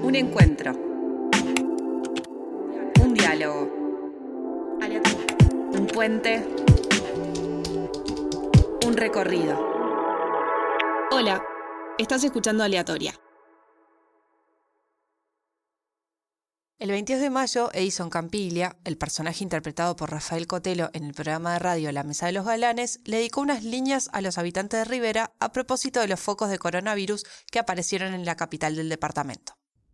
Un encuentro. Un diálogo. Un puente. Un recorrido. Hola, estás escuchando Aleatoria. El 22 de mayo, Edison Campiglia, el personaje interpretado por Rafael Cotelo en el programa de radio La Mesa de los Galanes, le dedicó unas líneas a los habitantes de Rivera a propósito de los focos de coronavirus que aparecieron en la capital del departamento.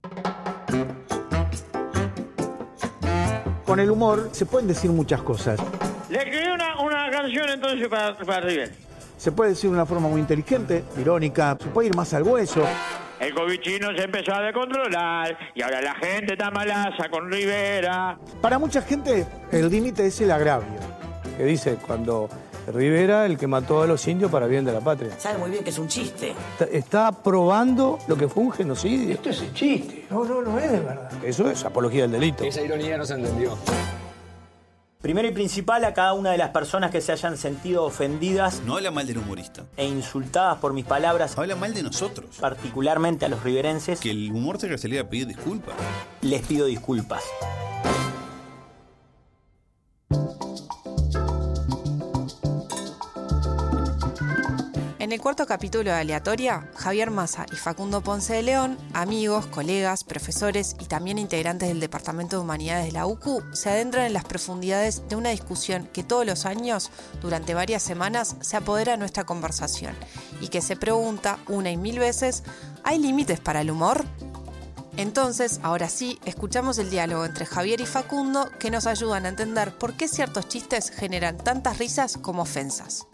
Con el humor se pueden decir muchas cosas. Le escribí una canción entonces para Rivera. Se puede decir de una forma muy inteligente, irónica, se puede ir más al hueso. El covichino se empezó a descontrolar y ahora la gente está malaza con Rivera. Para mucha gente, el límite es el agravio. Que dice, cuando Rivera, el que mató a los indios para bien de la patria. Sabe muy bien que es un chiste. Está probando lo que fue un genocidio. Esto es un chiste, no es de verdad. Eso es apología del delito. Esa ironía no se entendió. Primero y principal, a cada una de las personas que se hayan sentido ofendidas. No habla mal del humorista. E insultadas por mis palabras. Habla mal de nosotros. Particularmente a los riverenses. Que el humor tenga que salir a pedir disculpas. Les pido disculpas. En el cuarto capítulo de Aleatoria, Javier Massa y Facundo Ponce de León, amigos, colegas, profesores y también integrantes del Departamento de Humanidades de la UCU, se adentran en las profundidades de una discusión que todos los años, durante varias semanas, se apodera de nuestra conversación y que se pregunta una y mil veces: ¿hay límites para el humor? Entonces, ahora sí, escuchamos el diálogo entre Javier y Facundo que nos ayudan a entender por qué ciertos chistes generan tantas risas como ofensas.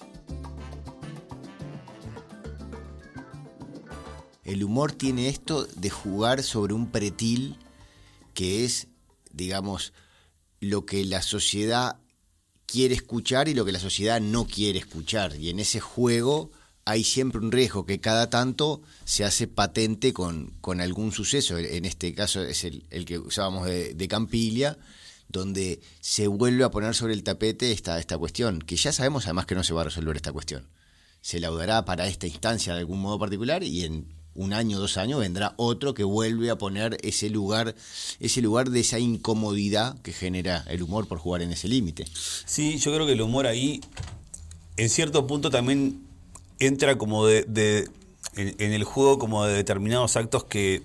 El humor tiene esto de jugar sobre un pretil que es, digamos, lo que la sociedad quiere escuchar y lo que la sociedad no quiere escuchar. Y en ese juego hay siempre un riesgo que cada tanto se hace patente con algún suceso. En este caso es el que usábamos de Campiglia, donde se vuelve a poner sobre el tapete esta cuestión, que ya sabemos además que no se va a resolver esta cuestión. Se laudará para esta instancia de algún modo particular y en un año, 2 años, vendrá otro que vuelve a poner ese lugar de esa incomodidad que genera el humor por jugar en ese límite. Sí, yo creo que el humor ahí, en cierto punto, también entra como en el juego como de determinados actos que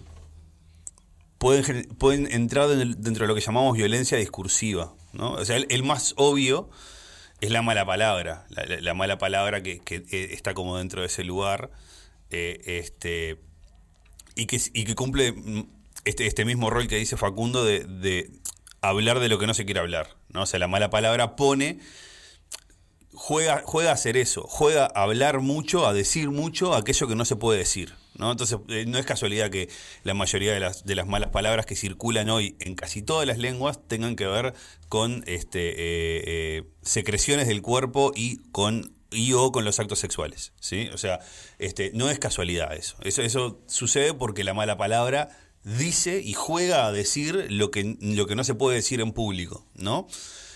pueden entrar dentro de lo que llamamos violencia discursiva, ¿no? O sea, el más obvio es la mala palabra, la mala palabra que está como dentro de ese lugar. Y que cumple este mismo rol que dice Facundo de hablar de lo que no se quiere hablar, ¿no? O sea, la mala palabra juega a hacer eso, juega a hablar mucho, a decir mucho aquello que no se puede decir, ¿no? Entonces no es casualidad que la mayoría de las malas palabras que circulan hoy en casi todas las lenguas tengan que ver con secreciones del cuerpo y o con los actos sexuales, ¿sí? O sea, no es casualidad eso. Eso sucede porque la mala palabra dice y juega a decir lo que no se puede decir en público, ¿no?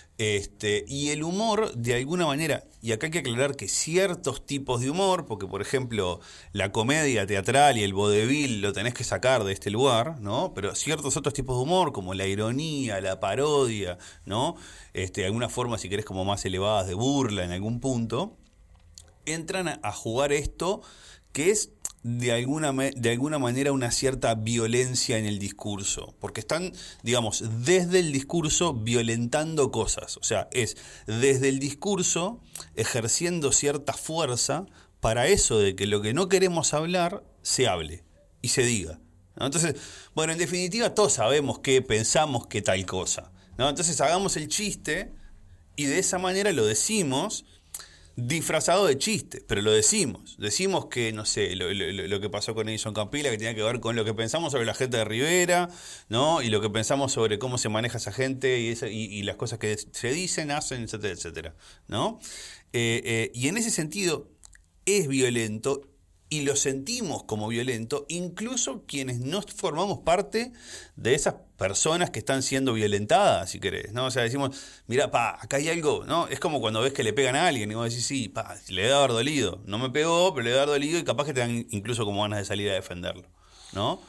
Y el humor, de alguna manera, y acá hay que aclarar que ciertos tipos de humor, porque por ejemplo la comedia teatral y el vodevil lo tenés que sacar de este lugar, ¿no? Pero ciertos otros tipos de humor, como la ironía, la parodia, ¿no? Alguna forma, si querés, como más elevadas de burla en algún punto, entran a jugar esto que es de alguna manera una cierta violencia en el discurso, porque están, digamos, desde el discurso violentando cosas, o sea, es desde el discurso ejerciendo cierta fuerza para eso de que lo que no queremos hablar se hable y se diga, ¿no? Entonces, bueno, en definitiva todos sabemos que pensamos que tal cosa, ¿no? Entonces hagamos el chiste y de esa manera lo decimos disfrazado de chiste, pero lo decimos que, no sé, lo que pasó con Edison Campiglia, que tenía que ver con lo que pensamos sobre la gente de Rivera, ¿no? Y lo que pensamos sobre cómo se maneja esa gente y las cosas que se dicen, hacen, etcétera, etcétera, ¿no? Y en ese sentido es violento y lo sentimos como violento, incluso quienes no formamos parte de esas personas que están siendo violentadas, si querés, ¿no? O sea, decimos, mirá, acá hay algo, ¿no? Es como cuando ves que le pegan a alguien y vos decís, sí, le debe haber dolido. No me pegó, pero le debe haber dolido y capaz que te dan incluso como ganas de salir a defenderlo, ¿no?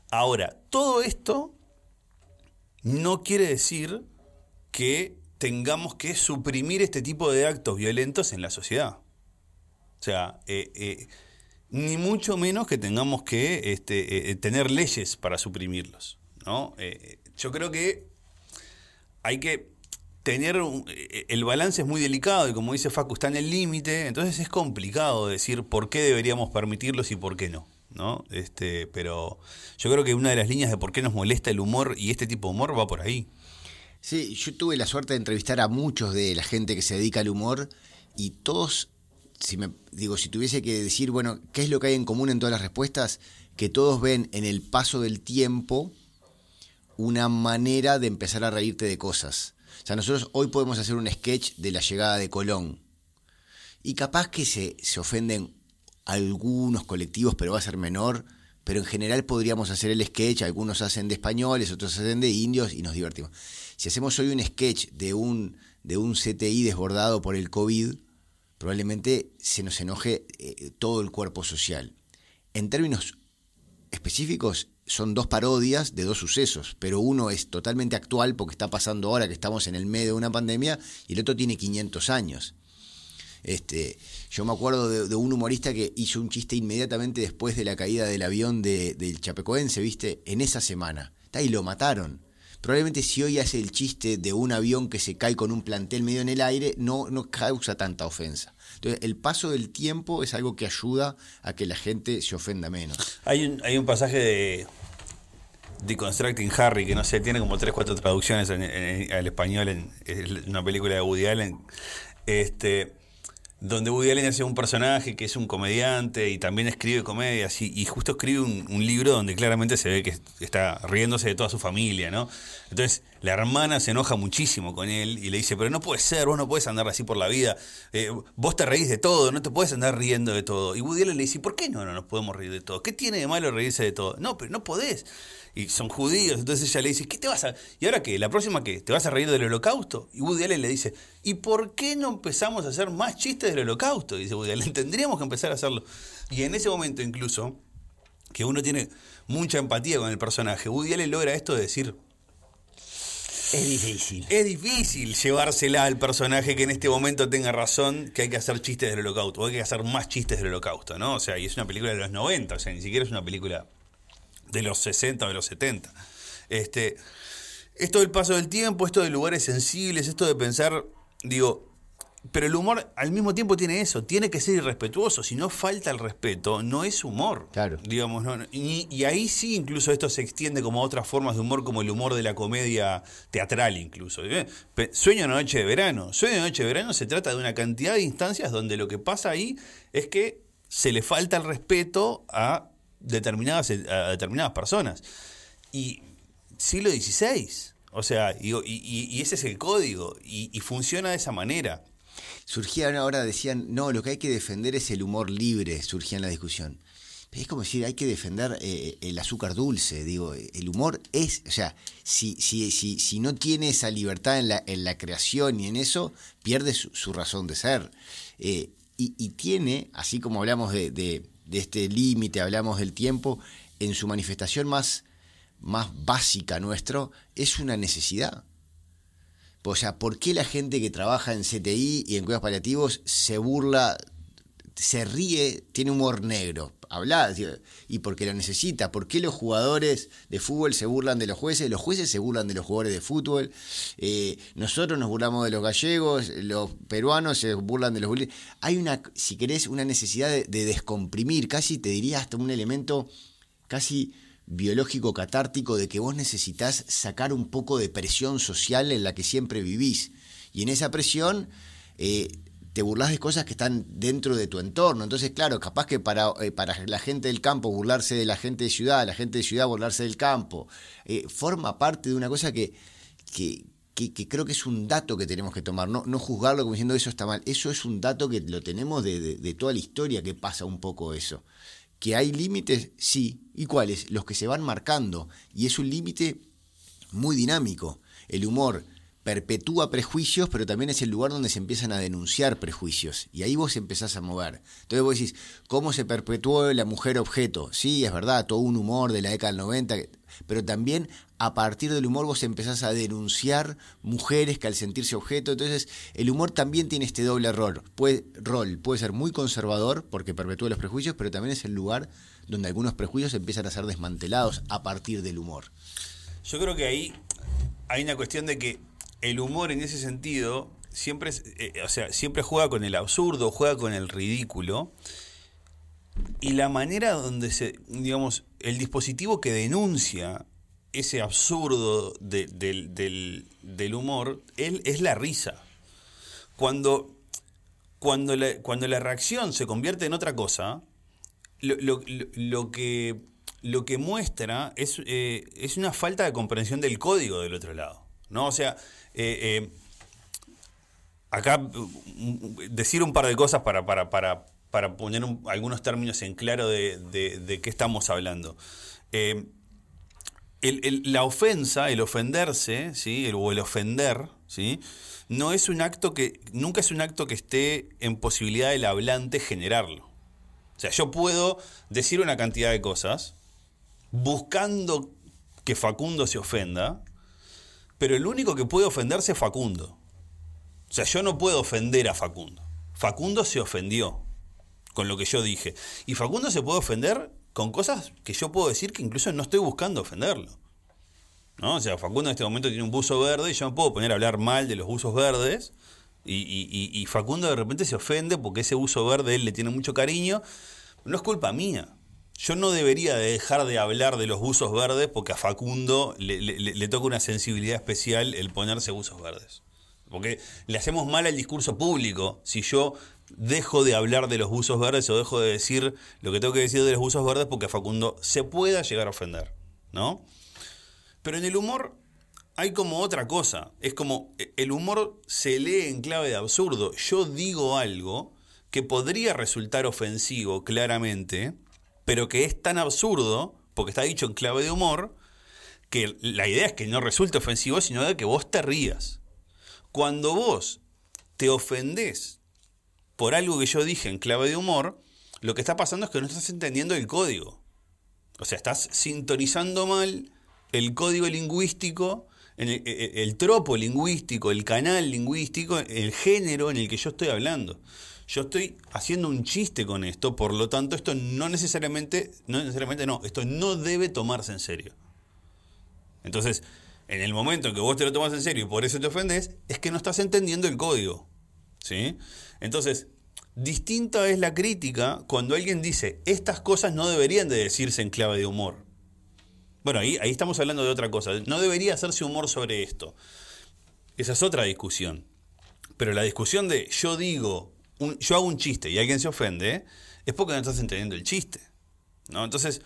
Ahora, todo esto no quiere decir que tengamos que suprimir este tipo de actos violentos en la sociedad. O sea, ni mucho menos que tengamos que tener leyes para suprimirlos, ¿no? Yo creo que hay que tener el balance es muy delicado y, como dice Facu, está en el límite, entonces es complicado decir por qué deberíamos permitirlos y por qué no, ¿no? Pero yo creo que una de las líneas de por qué nos molesta el humor y este tipo de humor va por ahí. Sí, yo tuve la suerte de entrevistar a muchos de la gente que se dedica al humor y todos, si tuviese que decir, bueno, ¿qué es lo que hay en común en todas las respuestas? Que todos ven en el paso del tiempo una manera de empezar a reírte de cosas. O sea, nosotros hoy podemos hacer un sketch de la llegada de Colón y capaz que se ofenden algunos colectivos, pero va a ser menor, pero en general podríamos hacer el sketch, algunos hacen de españoles, otros hacen de indios y nos divertimos. Si hacemos hoy un sketch de un CTI desbordado por el COVID, probablemente se nos enoje todo el cuerpo social. En términos específicos, son dos parodias de dos sucesos, pero uno es totalmente actual porque está pasando ahora que estamos en el medio de una pandemia y el otro tiene 500 años. Yo me acuerdo de un humorista que hizo un chiste inmediatamente después de la caída del avión del Chapecoense, ¿viste? En esa semana. Y lo mataron. Probablemente si hoy hace el chiste de un avión que se cae con un plantel medio en el aire, no causa tanta ofensa. Entonces, el paso del tiempo es algo que ayuda a que la gente se ofenda menos. Hay un pasaje de Deconstructing Harry, que no sé, tiene como 3-4 traducciones al español, en una película de Woody Allen, donde Woody Allen hace un personaje que es un comediante y también escribe comedias y justo escribe un libro donde claramente se ve que está riéndose de toda su familia, ¿no? Entonces la hermana se enoja muchísimo con él y le dice, pero no puede ser, vos no podés andar así por la vida, vos te reís de todo, no te podés andar riendo de todo. Y Woody Allen le dice, ¿por qué no nos podemos reír de todo? ¿Qué tiene de malo reírse de todo? No, pero no podés. Y son judíos, entonces ella le dice, ¿qué te vas a...? ¿Y ahora qué? ¿La próxima qué? ¿Te vas a reír del holocausto? Y Woody Allen le dice, ¿y por qué no empezamos a hacer más chistes del holocausto? Y dice Woody Allen, tendríamos que empezar a hacerlo. Y en ese momento incluso, que uno tiene mucha empatía con el personaje, Woody Allen logra esto de decir... Es difícil. Es difícil llevársela al personaje que en este momento tenga razón que hay que hacer chistes del holocausto, o hay que hacer más chistes del holocausto, ¿no? O sea, y es una película de los 90, o sea, ni siquiera es una película de los 60 o de los 70. Esto del paso del tiempo, esto de lugares sensibles, esto de pensar, pero el humor al mismo tiempo tiene eso, tiene que ser irrespetuoso. Si no falta el respeto, no es humor. Claro. Digamos, no, y ahí sí incluso esto se extiende como a otras formas de humor, como el humor de la comedia teatral incluso. Sueño de noche de verano. Sueño de noche de verano se trata de una cantidad de instancias donde lo que pasa ahí es que se le falta el respeto a determinadas personas. Y siglo XVI, o sea, y ese es el código, y funciona de esa manera. Surgían ahora, decían, no, lo que hay que defender es el humor libre, surgía en la discusión. Es como decir, hay que defender el azúcar dulce, el humor es, o sea, si no tiene esa libertad en la creación y en eso, pierde su razón de ser. Y tiene, así como hablamos de este límite, hablamos del tiempo, en su manifestación más básica nuestro, es una necesidad. O sea, ¿por qué la gente que trabaja en CTI y en cuidados paliativos se burla, se ríe, tiene humor negro? Habla, y porque lo necesita. ¿Por qué los jugadores de fútbol se burlan de los jueces se burlan de los jugadores de fútbol? Nosotros nos burlamos de los gallegos, los peruanos se burlan de los bolivianos. Hay si querés, una necesidad de descomprimir, casi te diría hasta un elemento casi biológico catártico de que vos necesitás sacar un poco de presión social en la que siempre vivís. Y en esa presión te burlás de cosas que están dentro de tu entorno. Entonces, claro, capaz que para la gente del campo burlarse de la gente de ciudad, la gente de ciudad burlarse del campo, forma parte de una cosa que creo que es un dato que tenemos que tomar, no juzgarlo como diciendo eso está mal. Eso es un dato que lo tenemos de toda la historia, que pasa un poco eso. ¿Que hay límites? Sí. ¿Y cuáles? Los que se van marcando. Y es un límite muy dinámico. El humor perpetúa prejuicios, pero también es el lugar donde se empiezan a denunciar prejuicios. Y ahí vos empezás a mover. Entonces vos decís, ¿cómo se perpetuó la mujer objeto? Sí, es verdad, todo un humor de la década del 90, pero también a partir del humor vos empezás a denunciar mujeres que al sentirse objeto. Entonces el humor también tiene este doble rol. Puede ser muy conservador porque perpetúa los prejuicios, pero también es el lugar donde algunos prejuicios empiezan a ser desmantelados a partir del humor. Yo creo que ahí hay una cuestión de que el humor en ese sentido siempre juega con el absurdo, juega con el ridículo, y la manera donde el dispositivo que denuncia ese absurdo del humor es la risa. Cuando la reacción se convierte en otra cosa, lo que muestra es una falta de comprensión del código del otro lado, ¿no? O sea, acá decir un par de cosas para poner algunos términos en claro de qué estamos hablando. La ofensa, el ofenderse, ¿sí? O el ofender, ¿sí? Nunca es un acto que esté en posibilidad del hablante generarlo. O sea, yo puedo decir una cantidad de cosas buscando que Facundo se ofenda, pero el único que puede ofenderse es Facundo. O sea, yo no puedo ofender a Facundo. Facundo se ofendió con lo que yo dije. Y Facundo se puede ofender con cosas que yo puedo decir que incluso no estoy buscando ofenderlo, ¿no? O sea, Facundo en este momento tiene un buzo verde y yo me puedo poner a hablar mal de los buzos verdes y Facundo de repente se ofende porque ese buzo verde él le tiene mucho cariño. No es culpa mía. Yo no debería dejar de hablar de los buzos verdes porque a Facundo le toca una sensibilidad especial el ponerse buzos verdes. Porque le hacemos mal al discurso público si yo dejo de hablar de los buzos verdes o dejo de decir lo que tengo que decir de los buzos verdes porque a Facundo se pueda llegar a ofender, ¿no? Pero en el humor hay como otra cosa. Es como el humor se lee en clave de absurdo. Yo digo algo que podría resultar ofensivo claramente, pero que es tan absurdo, porque está dicho en clave de humor, que la idea es que no resulte ofensivo, sino de que vos te rías. Cuando vos te ofendés por algo que yo dije en clave de humor, lo que está pasando es que no estás entendiendo el código. O sea, estás sintonizando mal el código lingüístico, el tropo lingüístico, el canal lingüístico, el género en el que yo estoy hablando. Yo estoy haciendo un chiste con esto, por lo tanto, esto esto no debe tomarse en serio. Entonces, en el momento en que vos te lo tomas en serio y por eso te ofendés, es que no estás entendiendo el código, ¿sí? Entonces, distinta es la crítica cuando alguien dice, estas cosas no deberían de decirse en clave de humor. Bueno, ahí estamos hablando de otra cosa. No debería hacerse humor sobre esto. Esa es otra discusión. Pero la discusión de yo hago un chiste y alguien se ofende, es porque no estás entendiendo el chiste, ¿no? Entonces,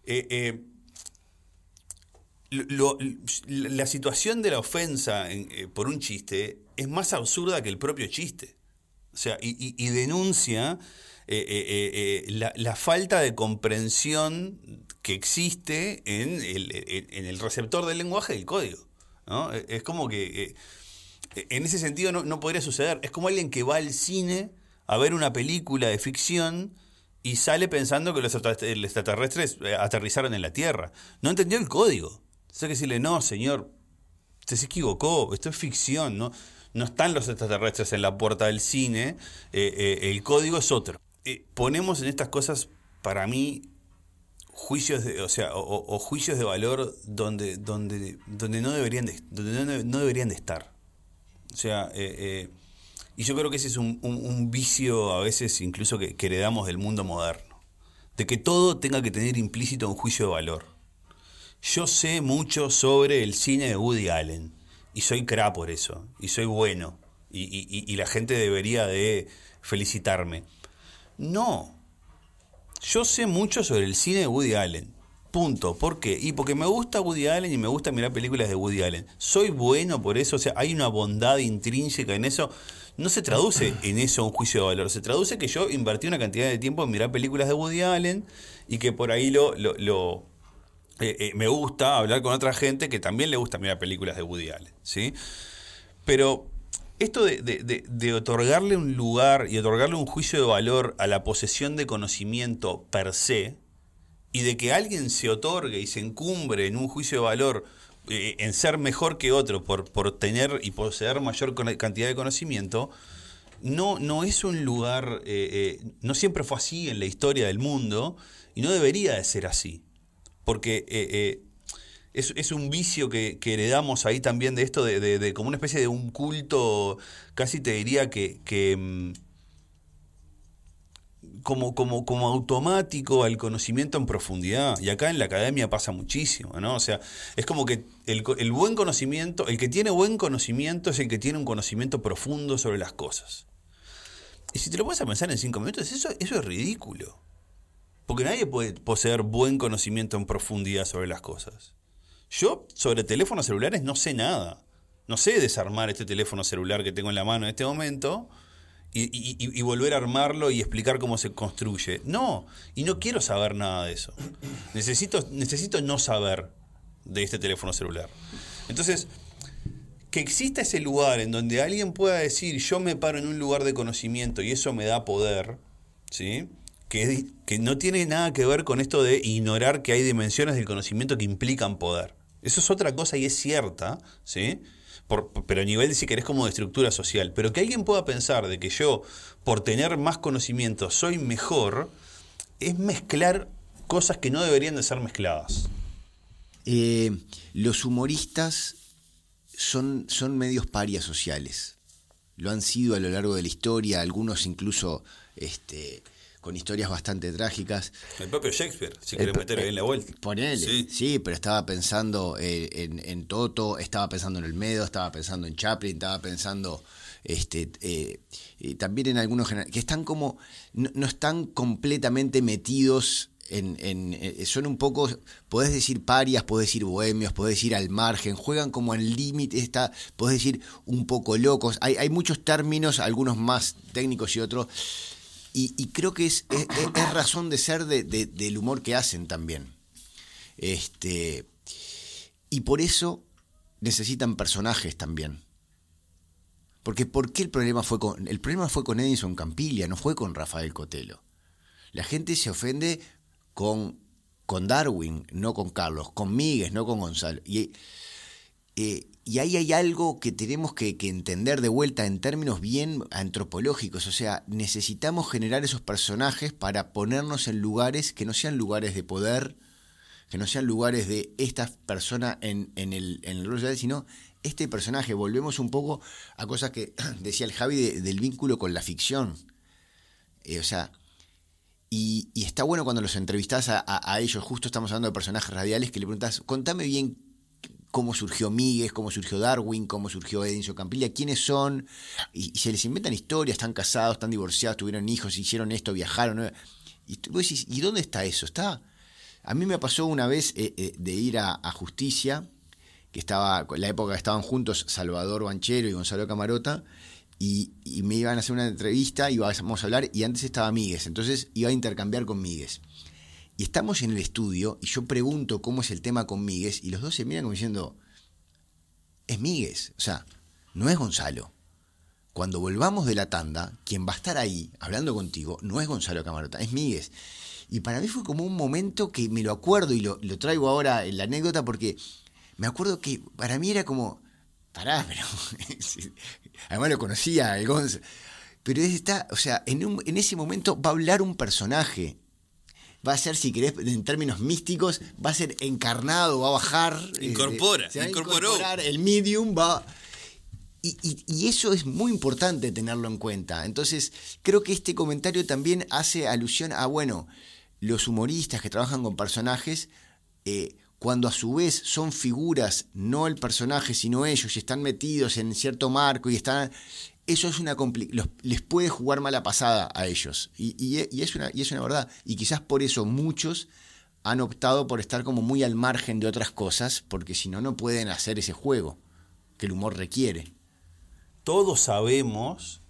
la situación de la ofensa por un chiste es más absurda que el propio chiste. O sea, y denuncia la falta de comprensión que existe en el receptor del lenguaje del código, ¿no? Es como que en ese sentido no podría suceder. Es como alguien que va al cine a ver una película de ficción y sale pensando que los extraterrestres aterrizaron en la Tierra. No entendió el código. Hay que decirle, no, señor, usted se equivocó, esto es ficción, ¿no? No están los extraterrestres en la puerta del cine, el código es otro. Ponemos en estas cosas, para mí, juicios juicios de valor donde no deberían de estar. O sea, y yo creo que ese es un vicio a veces incluso que heredamos del mundo moderno, de que todo tenga que tener implícito un juicio de valor. Yo sé mucho sobre el cine de Woody Allen y soy cra por eso, y soy bueno, y la gente debería de felicitarme. No, yo sé mucho sobre el cine de Woody Allen, punto. ¿Por qué? Y porque me gusta Woody Allen y me gusta mirar películas de Woody Allen. Soy bueno por eso, o sea, hay una bondad intrínseca en eso. No se traduce en eso un juicio de valor, se traduce que yo invertí una cantidad de tiempo en mirar películas de Woody Allen y que por ahí me gusta hablar con otra gente que también le gusta mirar películas de Woody Allen, ¿sí? Pero esto de otorgarle un lugar y otorgarle un juicio de valor a la posesión de conocimiento per se, y de que alguien se otorgue y se encumbre en un juicio de valor en ser mejor que otro por tener y poseer mayor cantidad de conocimiento, no es un lugar, no siempre fue así en la historia del mundo y no debería de ser así, porque es un vicio que heredamos ahí también de esto de como una especie de un culto, casi te diría que como automático al conocimiento en profundidad. Y acá en la academia pasa muchísimo, ¿no? O sea, es como que el buen conocimiento, el que tiene buen conocimiento es el que tiene un conocimiento profundo sobre las cosas. Y si te lo pones a pensar en 5 minutos, eso es ridículo. Porque nadie puede poseer buen conocimiento en profundidad sobre las cosas. Yo sobre teléfonos celulares no sé nada. No sé desarmar este teléfono celular que tengo en la mano en este momento y volver a armarlo y explicar cómo se construye. No, y no quiero saber nada de eso. Necesito no saber de este teléfono celular. Entonces, que exista ese lugar en donde alguien pueda decir, yo me paro en un lugar de conocimiento y eso me da poder, ¿sí? Que no tiene nada que ver con esto de ignorar que hay dimensiones del conocimiento que implican poder. Eso es otra cosa y es cierta, ¿sí? Pero a nivel, si querés, como de estructura social. Pero que alguien pueda pensar de que yo, por tener más conocimiento, soy mejor, es mezclar cosas que no deberían de ser mezcladas. Los humoristas son medios parias sociales. Lo han sido a lo largo de la historia, algunos incluso con historias bastante trágicas. El propio Shakespeare, si querés meter ahí en la vuelta. Ponele, sí, pero estaba pensando en Toto, estaba pensando en Olmedo, estaba pensando en Chaplin, estaba pensando también en algunos que están como, no están completamente metidos son un poco, podés decir parias, podés decir bohemios, podés decir al margen, juegan como al límite, podés decir un poco locos. Hay muchos términos, algunos más técnicos y otros. Y creo que es razón de ser del humor que hacen también. Y por eso necesitan personajes también. Porque ¿por qué el problema fue con Edinson Campiglia, no fue con Rafael Cotelo? La gente se ofende con Darwin, no con Carlos, con Míguez, no con Gonzalo. Y ahí hay algo que tenemos que entender de vuelta en términos bien antropológicos. O sea, necesitamos generar esos personajes para ponernos en lugares que no sean lugares de poder, que no sean lugares de esta persona en el rol social, sino este personaje. Volvemos un poco a cosas que decía el Javi del vínculo con la ficción. O sea, y está bueno cuando los entrevistás a ellos. Justo estamos hablando de personajes radiales que le preguntás, contame bien cómo surgió Míguez, cómo surgió Darwin, cómo surgió Edinson Campiglia, quiénes son, y se les inventan historias, están casados, están divorciados, tuvieron hijos, hicieron esto, viajaron, ¿no? Y vos decís, ¿y dónde está eso? A mí me pasó una vez de ir a Justicia, que estaba, en la época que estaban juntos Salvador Banchero y Gonzalo Camarota, y me iban a hacer una entrevista, íbamos a hablar, y antes estaba Míguez, entonces iba a intercambiar con Míguez. Y estamos en el estudio, y yo pregunto cómo es el tema con Míguez, y los dos se miran como diciendo, es Míguez, o sea, no es Gonzalo. Cuando volvamos de la tanda, quien va a estar ahí hablando contigo no es Gonzalo Camarota, es Míguez. Y para mí fue como un momento que me lo acuerdo, y lo traigo ahora en la anécdota, porque me acuerdo que para mí era como, pará, pero además lo conocía el Gonzalo, pero o sea, en ese momento va a hablar un personaje. Va a ser, si querés, en términos místicos, va a ser encarnado, va a bajar. Incorporó. El medium va. Y eso es muy importante tenerlo en cuenta. Entonces, creo que este comentario también hace alusión a, bueno, los humoristas que trabajan con personajes, cuando a su vez son figuras, no el personaje, sino ellos, y están metidos en cierto marco y están. Eso es les puede jugar mala pasada a ellos. Y es una verdad. Y quizás por eso muchos han optado por estar como muy al margen de otras cosas, porque si no, no pueden hacer ese juego que el humor requiere. Todos sabemos,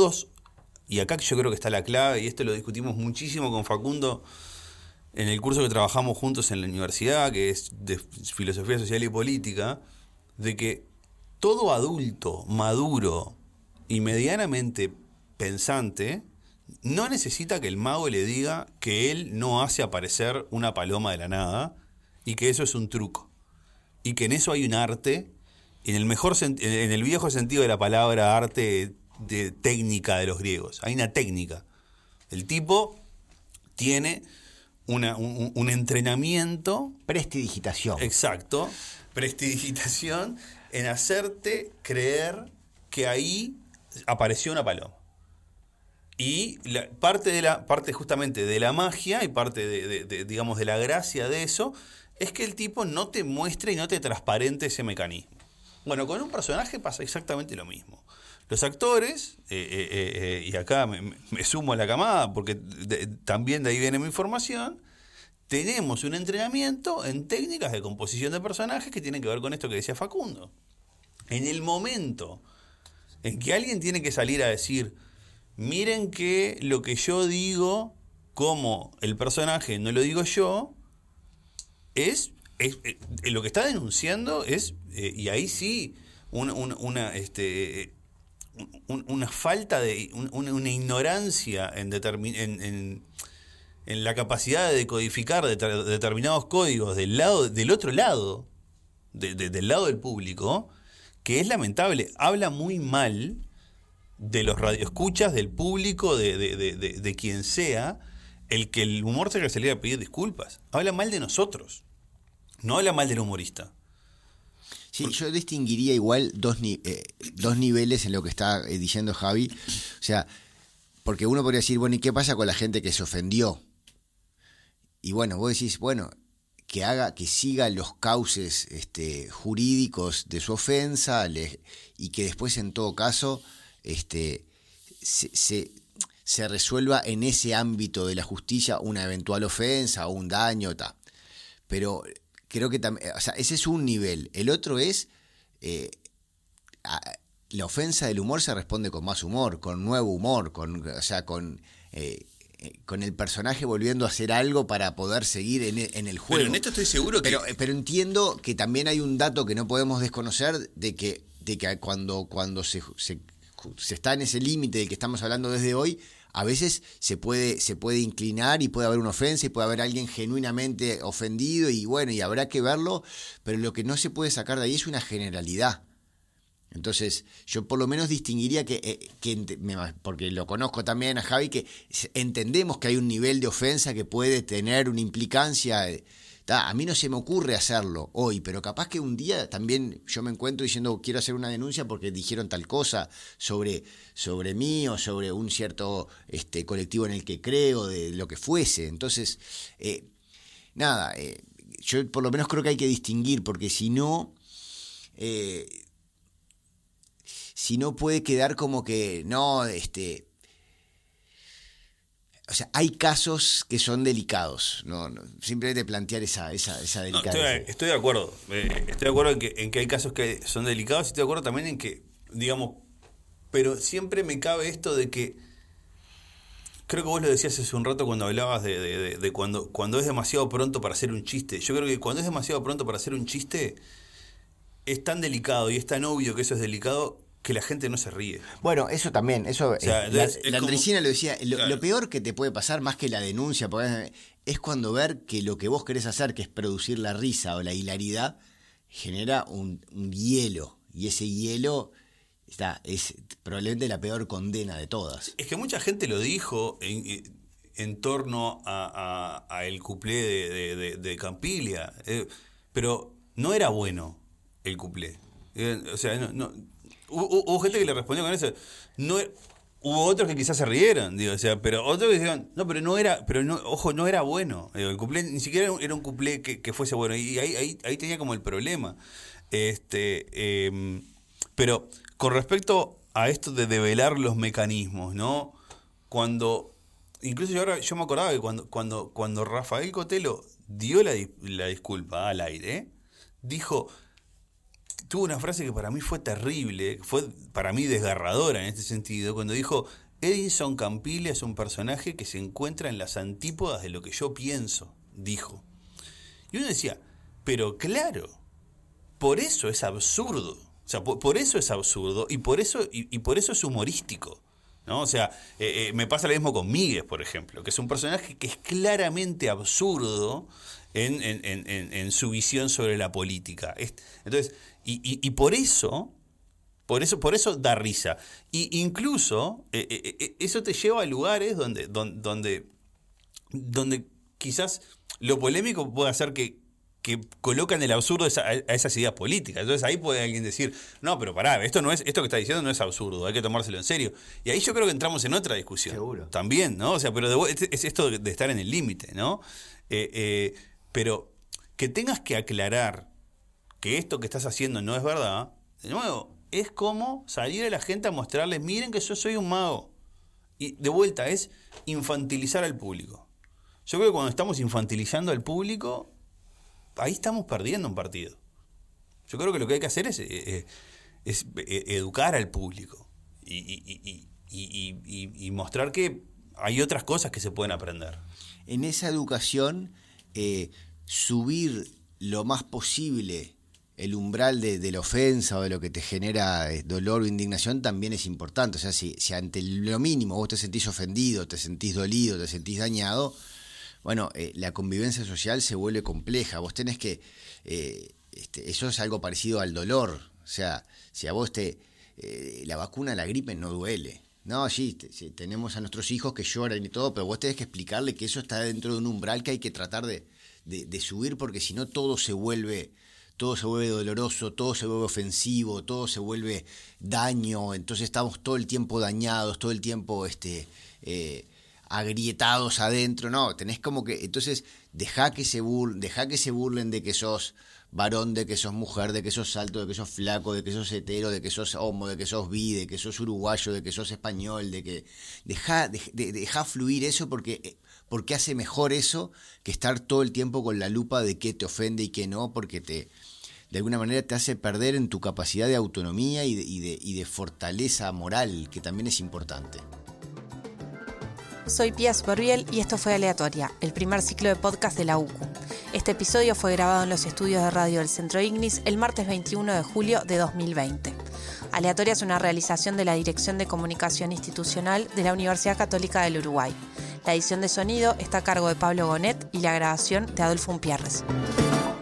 y acá yo creo que está la clave, y esto lo discutimos muchísimo con Facundo en el curso que trabajamos juntos en la universidad, que es de Filosofía Social y Política, de que todo adulto, maduro y medianamente pensante no necesita que el mago le diga que él no hace aparecer una paloma de la nada y que eso es un truco. Y que en eso hay un arte, en el viejo sentido de la palabra arte de técnica de los griegos. Hay una técnica. El tipo tiene un entrenamiento. Prestidigitación. Exacto. Prestidigitación en hacerte creer que ahí apareció una paloma. Y parte justamente de la magia y parte digamos de la gracia de eso es que el tipo no te muestre y no te transparente ese mecanismo. Bueno, con un personaje pasa exactamente lo mismo. Los actores, y acá me sumo a la camada porque también de ahí viene mi información, tenemos un entrenamiento en técnicas de composición de personajes que tienen que ver con esto que decía Facundo. En el momento en que alguien tiene que salir a decir, miren que lo que yo digo como el personaje no lo digo yo, es lo que está denunciando es, y ahí sí, una falta de, una ignorancia en la capacidad de decodificar determinados códigos del otro lado, del lado del público, que es lamentable. Habla muy mal de los radioescuchas, del público, de quien sea, el que el humor se le a pedir disculpas. Habla mal de nosotros, no habla mal del humorista. Sí, yo distinguiría igual dos niveles en lo que está diciendo Javi. O sea, porque uno podría decir, bueno, ¿y qué pasa con la gente que se ofendió? Y bueno, vos decís, bueno, que siga los cauces jurídicos de su ofensa y que después en todo caso se resuelva en ese ámbito de la justicia una eventual ofensa o un daño, tal. Pero creo que también, o sea, ese es un nivel. El otro es la ofensa del humor se responde con más humor, con nuevo humor, con el personaje volviendo a hacer algo para poder seguir en el juego. Pero en esto estoy seguro que... Pero entiendo que también hay un dato que no podemos desconocer de que cuando se está en ese límite del que estamos hablando desde hoy, a veces se puede inclinar y puede haber una ofensa y puede haber alguien genuinamente ofendido y bueno, y habrá que verlo, pero lo que no se puede sacar de ahí es una generalidad. Entonces, yo por lo menos distinguiría porque lo conozco también a Javi, que entendemos que hay un nivel de ofensa que puede tener una implicancia. A mí no se me ocurre hacerlo hoy, pero capaz que un día también yo me encuentro diciendo quiero hacer una denuncia porque dijeron tal cosa sobre mí o sobre un cierto colectivo en el que creo, de lo que fuese. Entonces, yo por lo menos creo que hay que distinguir, porque si no puede quedar como que no, o sea, hay casos que son delicados, no simplemente plantear esa delicadeza. Estoy de acuerdo. Estoy de acuerdo en que hay casos que son delicados y estoy de acuerdo también en que, digamos, pero siempre me cabe esto de que, creo que vos lo decías hace un rato cuando hablabas de cuando es demasiado pronto para hacer un chiste. Yo creo que cuando es demasiado pronto para hacer un chiste, es tan delicado y es tan obvio que eso es delicado que la gente no se ríe. Bueno, eso también, eso o sea, la Andresina lo decía, claro. Lo peor que te puede pasar, más que la denuncia, es cuando ver que lo que vos querés hacer, que es producir la risa o la hilaridad, genera un hielo, y ese hielo es probablemente la peor condena de todas. Es que mucha gente lo dijo en torno a el cuplé de Campiglia, pero no era bueno el cuplé. O sea, no hubo gente que le respondió con eso. Hubo otros que quizás se rieron, digo, o sea, pero otros que dijeron, no era bueno. El cuplé ni siquiera era un cuplé que fuese bueno. Y ahí tenía como el problema. Pero con respecto a esto de develar los mecanismos, ¿no? Incluso yo me acordaba que cuando Rafael Cotelo dio la disculpa al aire, tuvo una frase que para mí fue terrible, fue para mí desgarradora en este sentido, cuando dijo: Edinson Campiglia es un personaje que se encuentra en las antípodas de lo que yo pienso, dijo. Y uno decía, pero claro, por eso es absurdo. O sea, por eso es absurdo y por eso es humorístico, ¿no? O sea, me pasa lo mismo con Míguez, por ejemplo, que es un personaje que es claramente absurdo en su visión sobre la política. Entonces, y por eso da risa. Y incluso eso te lleva a lugares donde quizás lo polémico puede hacer que colocan el absurdo a esas ideas políticas. Entonces ahí puede alguien decir, no, pero pará, esto que está diciendo no es absurdo, hay que tomárselo en serio. Y ahí yo creo que entramos en otra discusión. Seguro. También, ¿no? O sea, pero es esto de estar en el límite, ¿no? Pero que tengas que aclarar que esto que estás haciendo no es verdad, de nuevo, es como salir a la gente a mostrarles, miren que yo soy un mago. Y de vuelta, es infantilizar al público. Yo creo que cuando estamos infantilizando al público, ahí estamos perdiendo un partido. Yo creo que lo que hay que hacer es educar al público y mostrar que hay otras cosas que se pueden aprender. En esa educación, subir lo más posible el umbral de la ofensa o de lo que te genera dolor o indignación también es importante. O sea, si ante lo mínimo vos te sentís ofendido, te sentís dolido, te sentís dañado, bueno, la convivencia social se vuelve compleja. Vos tenés que... eso es algo parecido al dolor. O sea, si a vos la vacuna, la gripe no duele. No, sí, tenemos a nuestros hijos que lloran y todo, pero vos tenés que explicarle que eso está dentro de un umbral que hay que tratar de subir, porque si no todo se vuelve doloroso, todo se vuelve ofensivo, todo se vuelve daño. Entonces estamos todo el tiempo dañados, todo el tiempo agrietados adentro. No, tenés como que... Entonces dejá que se burlen de que sos varón, de que sos mujer, de que sos alto, de que sos flaco, de que sos hetero, de que sos homo, de que sos bi, de que sos uruguayo, de que sos español, de que dejá fluir eso, porque hace mejor eso que estar todo el tiempo con la lupa de qué te ofende y qué no, porque de alguna manera te hace perder en tu capacidad de autonomía y de fortaleza moral, que también es importante. Soy Pia Superviel y esto fue Aleatoria, el primer ciclo de podcast de la UCU. Este episodio fue grabado en los estudios de radio del Centro Ignis el martes 21 de julio de 2020. Aleatoria es una realización de la Dirección de Comunicación Institucional de la Universidad Católica del Uruguay. La edición de sonido está a cargo de Pablo Gonet y la grabación de Adolfo Umpierres.